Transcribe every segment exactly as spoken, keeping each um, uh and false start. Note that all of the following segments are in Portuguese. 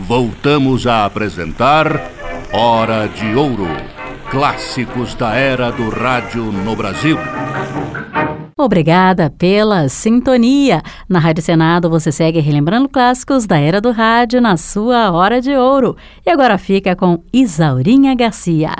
voltamos a apresentar Hora de Ouro, clássicos da era do rádio no Brasil. Obrigada pela sintonia. Na Rádio Senado você segue relembrando clássicos da era do rádio na sua Hora de Ouro. E agora fica com Isaurinha Garcia.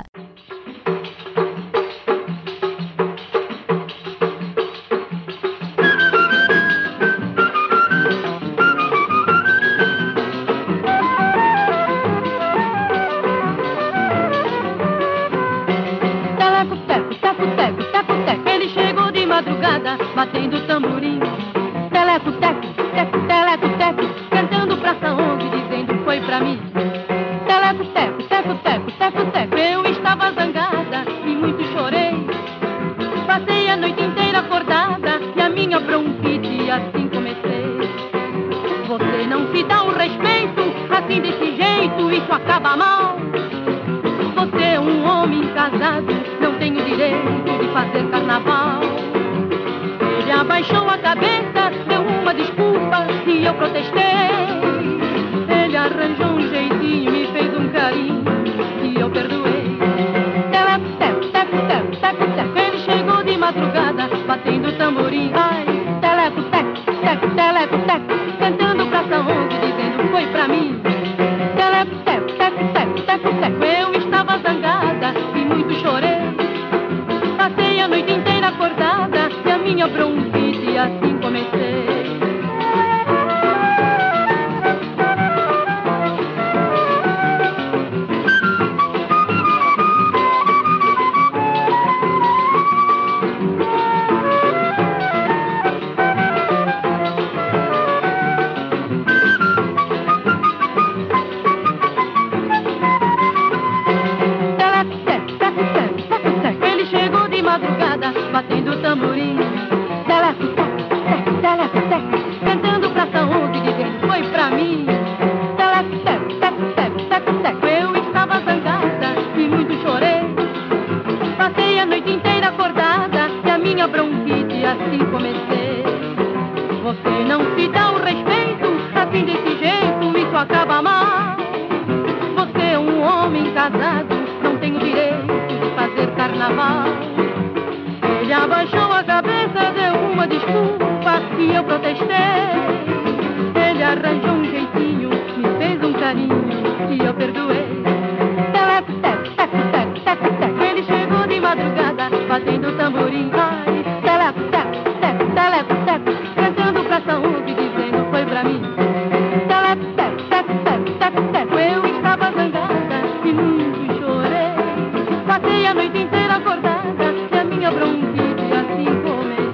Batendo tamborim, teleco, teco, teco, teleco, teco, cantando praça onde, dizendo foi pra mim. Teleco, teco, teco, teco, teco, teco, eu estava zangada e muito chorei. Passei a noite inteira acordada e a minha bronquite assim comecei. Você não se dá o respeito, assim desse jeito, isso acaba mal. Você é um homem casado, não tem o direito de fazer carnaval. Ele abaixou a cabeça, deu uma desculpa e eu protestei. Ele arranjou um jeitinho, me fez um carinho e eu perdoei. Teleco, teco, teco, teco, teco, teco, ele chegou de madrugada, batendo tamborim. Ai, teleco, teco, teco, teleco, teco, cantando praça onde, dizendo foi pra mim. Teleco, teco, teco, teco, teco, teco, eu estava zangada e muito chorei. Passei a noite inteira acordada e a minha bronquite assim comecei. Batendo tamborim, teleco, teco, teleco, teco, cantando praça onde, dizendo foi pra mim. Teleco, teco, teco, teco, teco, teco, eu estava zangada e muito chorei. Passei a noite inteira acordada e a minha bronquite assim comecei. Você não se dá o respeito, assim desse jeito, isso acaba mal. Você é um homem casado, não tem o direito de fazer carnaval. Ele abaixou a cabeça, deu uma desculpa e eu protestei. Ele arranjou um jeitinho, me fez um carinho e eu perdoei. Teleco, teco, teco, teco, teco, teco, ele chegou de madrugada, batendo tamborim. Ai, teleco, teco, teco, teleco, teco, cantando praça onde, dizendo foi pra mim. Teleco, teco, teco, teco, teco, teco, eu estava zangada e muito chorei. Passei a noite inteira acordada e a minha bronquite assim comecei.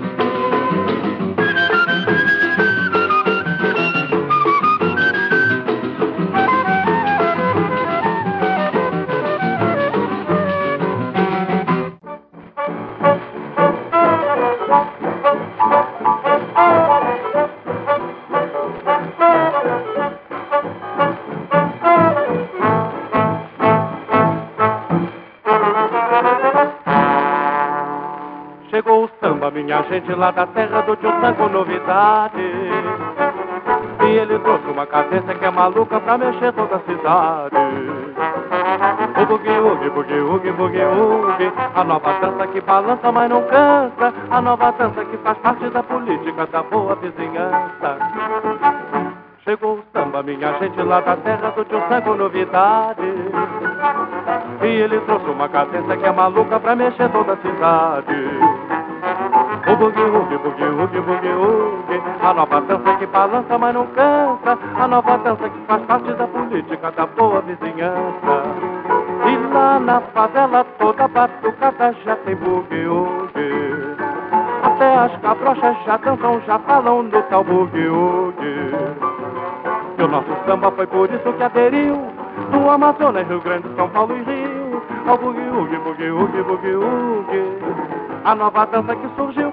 Chegou o samba, minha gente, lá da terra do tio Sam com novidade. E ele trouxe uma cadência que é maluca pra mexer toda a cidade. O bugue-ugue, bugue-ugue, bugue-ugue, a nova dança que balança mas não cansa, a nova dança que faz parte da política da boa vizinhança. Chegou o samba, minha gente, lá da terra do tio Sam com novidade. E ele trouxe uma cadência que é maluca pra mexer toda a cidade. O bugue-ugue, bugue-ugue, bugue-ugue, a nova dança que balança mas não cansa, a nova dança que faz parte da política da boa vizinhança. E lá na favela toda batucada já tem bugue-ugue, até as cabrochas já dançam, já falam no tal bugue-ugue. E o nosso samba foi por isso que aderiu do Amazonas, Rio Grande, São Paulo e Rio, ao bugue-ugue, bugue-ugue, bugue-ugue, a nova dança que surgiu.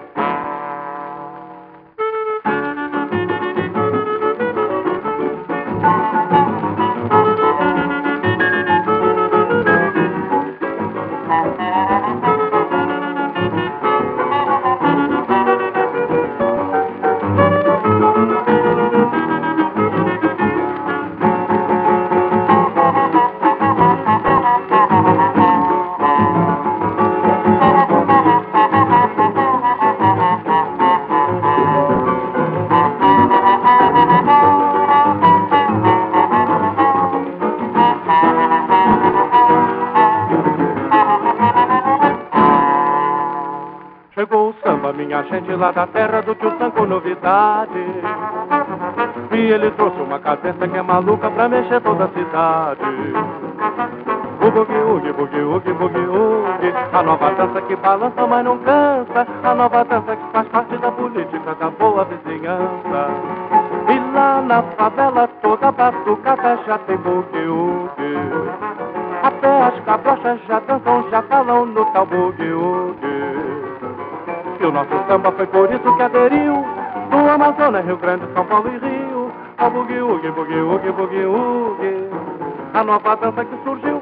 gente lá da terra do tio Sam com novidade. E ele trouxe uma cadência que é maluca pra mexer toda a cidade. O bugue-ugue, bugue-ugue, bugue-ugue, a nova dança que balança mas não cansa, a nova dança que faz parte da política da boa vizinhança. E lá na favela toda batucada já tem bugue-ugue, até as cabrochas já dançam, já falam no tal bugue-ugue. E o nosso samba foi por isso que aderiu do Amazonas, Rio Grande, São Paulo e Rio, ao bugue-ugue, bugue-ugue, bugue-ugue, a nova dança que surgiu.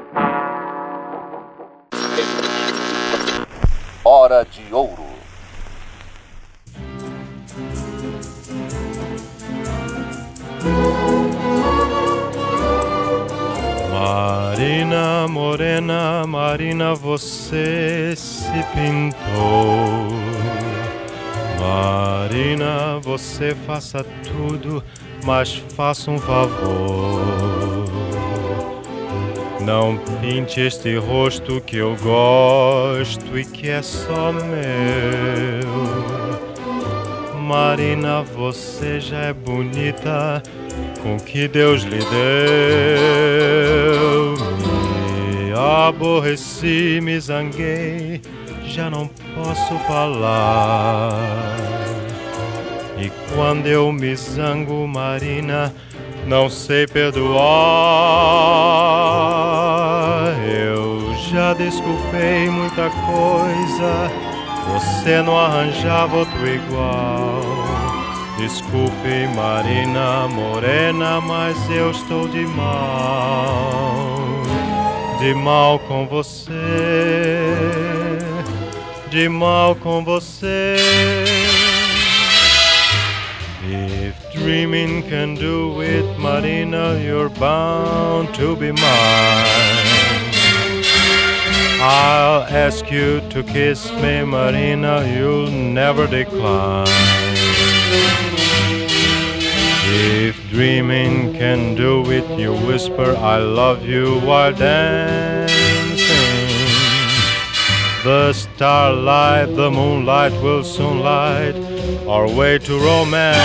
Hora de Ouro. Marina, morena, Marina, você se pintou. Marina, você faça tudo, mas faça um favor. Não pinte este rosto que eu gosto e que é só meu. Marina, você já é bonita com o que Deus lhe deu. Me aborreci, me zanguei, já não posso falar. E quando eu me zango, Marina, não sei perdoar. Eu já desculpei muita coisa, você não arranjava outro igual. Desculpe, Marina, morena, mas eu estou de mal. De mal com você, de mal com você. If dreaming can do it, Marina, you're bound to be mine. I'll ask you to kiss me, Marina, you'll never decline. If dreaming can do it, you whisper, I love you while dancing. The starlight, the moonlight will soon light our way to romance.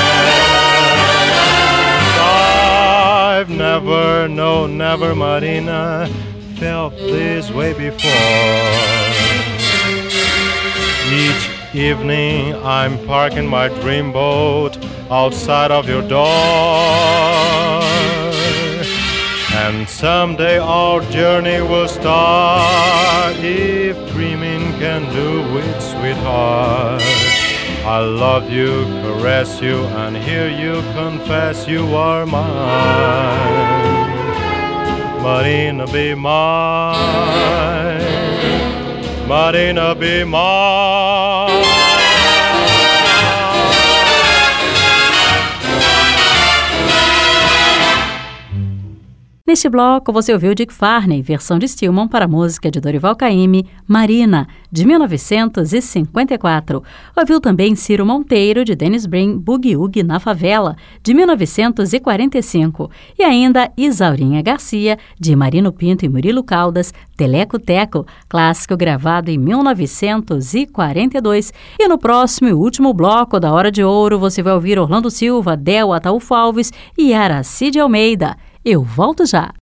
I've never, no, never, Marina, felt this way before. Each evening I'm parking my dreamboat outside of your door, and someday our journey will start. If dreaming can do it, sweetheart, I love you, caress you, and hear you confess you are mine. Marina, be mine. Marina, be mine. Neste bloco, você ouviu Dick Farney, versão de Stillman para a música de Dorival Caymmi, Marina, de mil novecentos e cinquenta e quatro. Ouviu também Ciro Monteiro, de Dennis Brin, Bugue-Ugue na Favela, de mil novecentos e quarenta e cinco. E ainda Isaurinha Garcia, de Marino Pinto e Murilo Caldas, Teleco Teco, clássico gravado em mil novecentos e quarenta e dois. E no próximo e último bloco da Hora de Ouro, você vai ouvir Orlando Silva, Del Ataúfo Alves e Aracide Almeida. Eu volto já!